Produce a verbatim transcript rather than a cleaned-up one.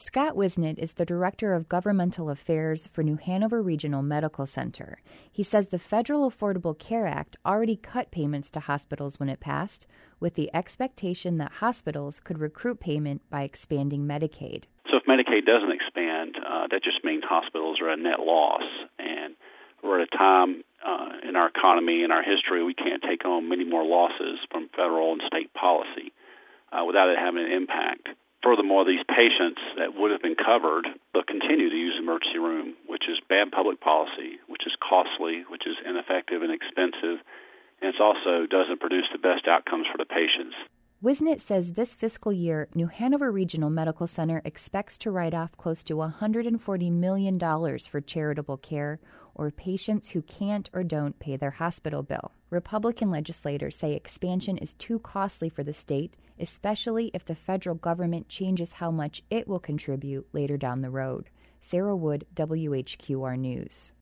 Scott Wisnett is the Director of Governmental Affairs for New Hanover Regional Medical Center. He says the Federal Affordable Care Act already cut payments to hospitals when it passed, with the expectation that hospitals could recruit payment by expanding Medicaid. So if Medicaid doesn't expand, uh, that just means hospitals are a net loss. And we're at a time uh, in our economy and our history we can't take on many more losses from federal and state policy uh, without it having an impact. Furthermore, these patients that would have been covered will continue to use the emergency room, which is bad public policy, which is costly, which is ineffective and expensive, and it also doesn't produce the best outcomes for the patients. Wisnett says this fiscal year, New Hanover Regional Medical Center expects to write off close to one hundred forty million dollars for charitable care or patients who can't or don't pay their hospital bill. Republican legislators say expansion is too costly for the state, especially if the federal government changes how much it will contribute later down the road. Sarah Wood, W H Q R News.